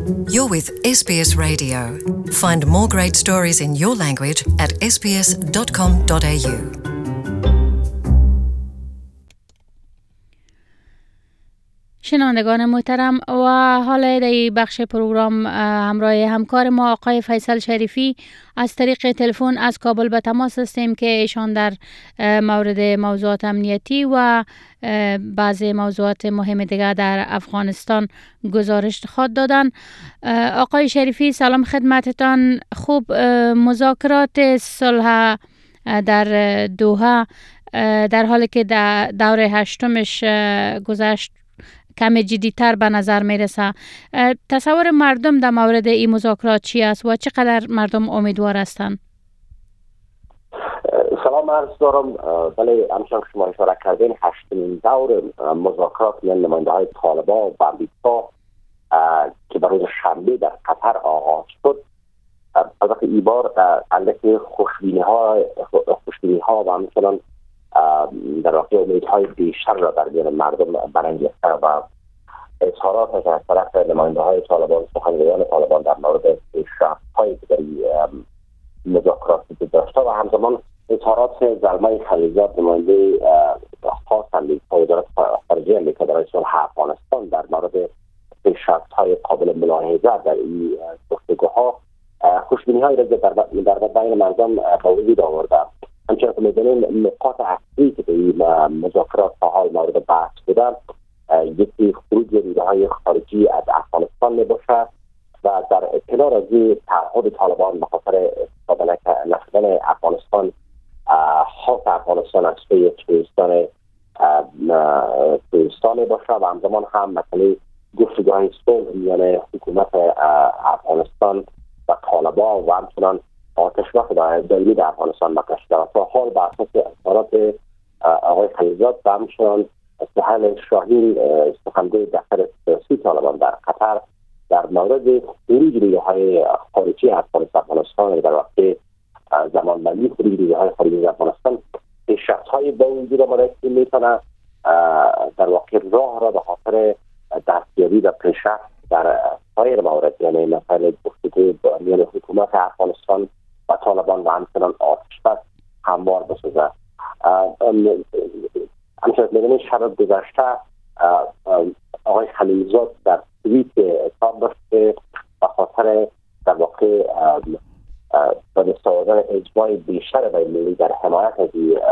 You're with SBS Radio. Find more great stories in your language at sbs.com.au. شنوندگان محترم و حالا در بخش پروگرام همراه همکار ما آقای فیصل شریفی از طریق تلفن از کابل به تماس هستیم که ایشان در مورد موضوعات امنیتی و بعضی موضوعات مهم دیگر در افغانستان گزارش خواهد دادن. آقای شریفی سلام خدمتتان. خوب، مذاکرات صلح در دوحه در حالی که دور هشتمش گذشت کمی جدی‌تر به نظر میرسه. تصور مردم در مورد این مذاکرات چی است و چقدر مردم امیدوار هستند؟ سلام عرض دارم. بله، همچنان که شما اشاره کردین، هشتمین دور مذاکرات میان نماینده‌های طالبان و امریکا که به روز شنبه در قطر آغاز شد، البته این بار اندکی خوشبینی ها و همچنان در واقع امیدهای بیشتر را در میان مردم برانگیخته و اظهارات که از طرف نماینده‌های طالبان، سخنگویان طالبان در مورد پیشرفت‌هایی که در مذاکرات وجود داشته و همزمان اظهارات زلمه خلیلزاد، نماینده خاص امریکا، وزارت خارجه امریکا در صلح افغانستان، در مورد پیشرفت‌های قابل ملاحظه در این گفتگوها خوشبینی‌هایی را در بین مردم به وجود آورده. همچنان که می‌دانیم نقاط اصلی که این مذاکرات تا حال مورد بحث بودن، یکی خروج نیروهای خارجی از افغانستان میباشد و در کنار از این تعهد طالبان به خاطر استفاده نشدن افغانستان، خاک افغانستان از سوی توریستان میباشد و همزمان هم مسئله گفتگوهای صلح میان حکومت افغانستان و طالبان و همچنان آتشبس دائمی در افغانستان مطرح شده. تا حال بر اساس اظهارات آقای خلیلزاد و همچنان سهیل شاهین، سخنگوی دفتر سیاسی طالبان در قطر، در مورد خروج نیروهای خارجی از افغانستان، در واقع زمانبندی خروج نیروهای خارجی از افغانستان، پیشرفت‌های با وجود آمده که میتونه در واقع راه را به خاطر دستیابی و پیشرفت در سایر موارد، یعنی مثلا گفتگو میان حکومت افغانستان و طالبان و همچنان آتشبس هموار بسازد. همچنان می‌دونید شب گذشته آقای خلیلزاد در توییت اعتراف داشت که به خاطر در واقع به دست آوردن اجماع بیشتر بین‌المللی در حمایت از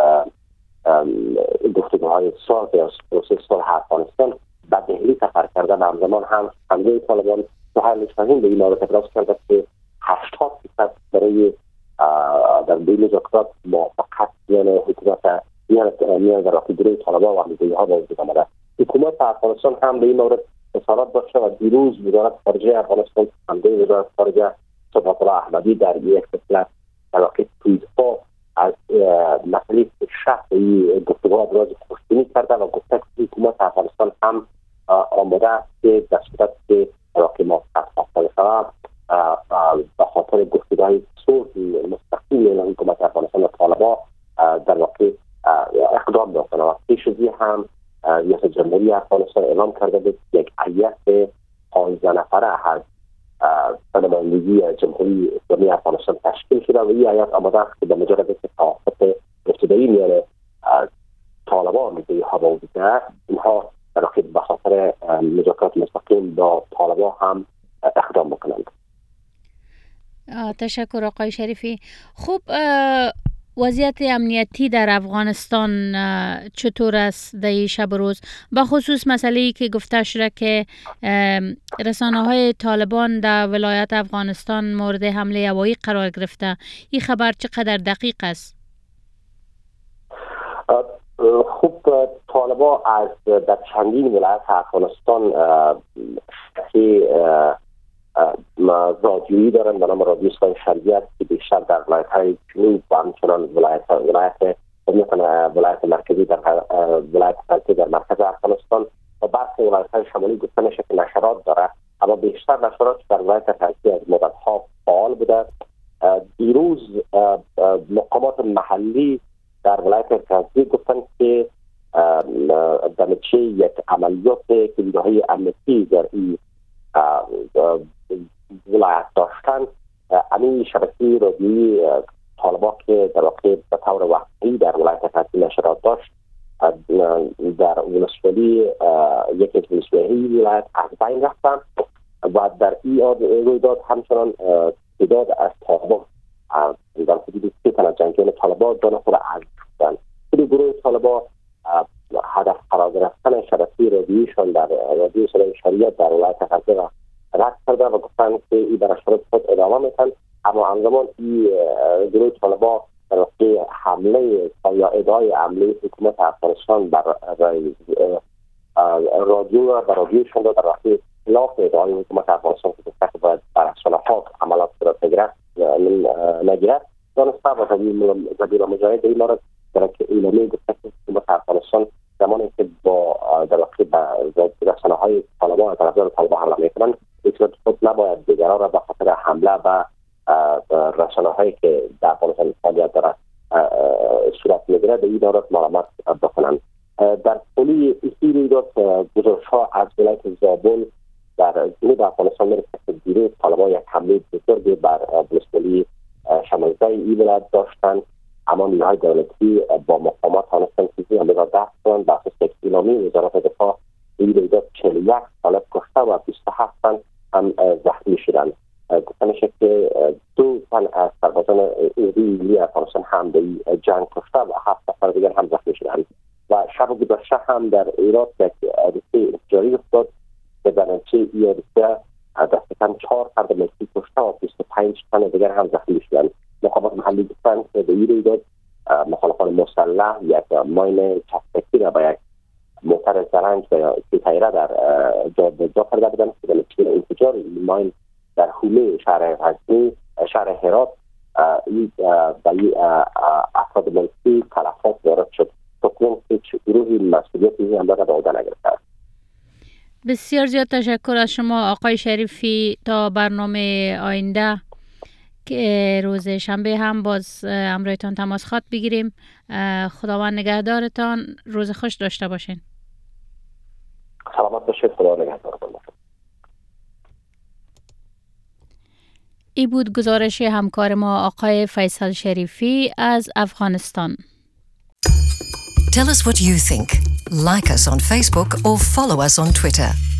گفتگوهای صلح یا پروسه صلح افغانستان به دهلی سفر کردن. همزمان هم سخنگوی طالبان سهیل شاهین به این مورد ابراز کرده که 80% برای در این مذاکرات موافقت میان حکومت میان در واقع گروه طالبان و امریکایی‌ها با وجود آمده. حکومت افغانستان هم به این مورد اظهارات داشته و دیروز وزارت خارجه افغانستان، سخنگوی وزارت خارجه صبحت الله احمدی در یک فصل در واقع توییت‌ها از مسئله شخص این گفتگوها ابراز خوشبینی کرده و گفته که حکومت افغانستان هم آماده است که در صورت که در واقع موافقت حاصل شود به خاطر گفتگوهای صلح مستقیم میان حکومت افغانستان و طالبان در واقع اقدام بکنه. و پیش از این هم ریاست جمهوری افغانستان اعلام کرده بود یک هیئت 15 نفره از نمایندگی جمهوری اسلامی افغانستان تشکیل شده و این هیئت آماده است که به مجرد که توافق ابتدایی میان طالبان و امریکایی‌ها با وجود است، اینها در واقع به خاطر مذاکرات مستقیم با طالبان هم اقدام بکنند. تشکر آقای شریفی. خوب، وضعیت امنیتی در افغانستان چطور است در این شب و روز؟ با خصوص مسئله‌ای که گفته شده که رسانه‌های طالبان در ولایت افغانستان مورد حمله هوایی قرار گرفته، این خبر چقدر دقیق است؟ خوب، طالبان از در چندین ولایت افغانستان رادیویی دارن به نام رادیو صدای شریعت که بیشتر در ولایت‌های جنوب و همچنان ولایت مرکزی در ولایت فلسطین در مرکز افغانستان و برخی ولایت‌های شمالی گفته میشه که نشرات داره، اما بیشتر نشرات در ولایت فلسطین از مدت‌ها فعال بوده. دیروز مقامات محلی در ولایت فلسطین گفتن که در نتیجه یک عملیات که نیروهای امنیتی در این ولایت داشتن، همین شبکه رادیویی طالبان که در واقع به طور وقتی در ولایت کاتین نشرات داشت، در ولسوالی یکی از ولسوالی ولایت از بین رفتن و در این رویداد همچنان تعداد از طالبان در حدود 3 تن از جنگیان طالبان جان خود از داشتند. این گروه طالبان هدف قرار گرفتن شبکه رادیوییشان در رادیو صدای شریعت در ولایت غزه را رد کرده و گفتند که این به نشرات خود ادامه میتن، اما همزمان این گروه طالبان در واقع حمله یا ادعای حمله حکومت افغانستان بر رادیو در رادیوشان در واقع خلاف ادعای حکومت افغانستان که باید بر اصلاحات عملات صورت نگیرد دانسته و زبیر مجاهد این را در که اعلامیه گفته که حکومت افغانستان زمانی که با در واقع به رسانه‌های طالبان و طرفدار طالبان حمله میکنند هیچ خود نباید دیگران را به خاطر حمله به رسانه‌هایی که در افغانستان فعالیت دارد صورت میگیرد به این دارد ملامت بکنند. در طول این رویداد گزارش‌ها از ولایت زابل در جنوب افغانستان میرسد که دیروز طالبان یک حمله بزرگی بر ولسوالی شمالزای این ولایت داشتند، اما نیروهای دولتی با مقامات توانستند که حمله را دفع کنند. بر اساس یک اعلامیه وزارت دفاع این رویداد 41 طالب کشته و 27 تن هم زخمی شدند. گفته میشه که 2 تن از سربازان نیروی افغانستان هم در جنگ کشته و 7 نفر دیگر هم زخمی شدند. و شب گذشته هم در عراق یک حادثه انفجاری افتاد که در نتیجه این حادثه دست کم 4 فرد ملکی کشته و 25 تن دیگر هم زخمی شدند. مقامات محلی گفتند که به این رویداد مخالفان مسلح یک ماین چسبکی را به یک موتر زرنج و یا تیره در جا کرده بودند که در نتیجه انفجار این ماین در حومه شهر غزنی شهر هرات به افراد ملکی تلفات وارد شد. تکنون هیچ گروهی مسئولیت این حمله را به عهده نگرفته است. بسیار زیاد تشکر از شما آقای شریفی. تا برنامه آینده که روز شنبه هم باز همراهتان تماس خط بگیریم. خداوند نگهدارتان. روز خوش داشته باشین. سلامت باشید. خدا نگهدارتان باشه. ای بود گزارش همکار ما آقای فیصل شریفی از افغانستان. Tell us what you think. Like us on Facebook or follow us on Twitter.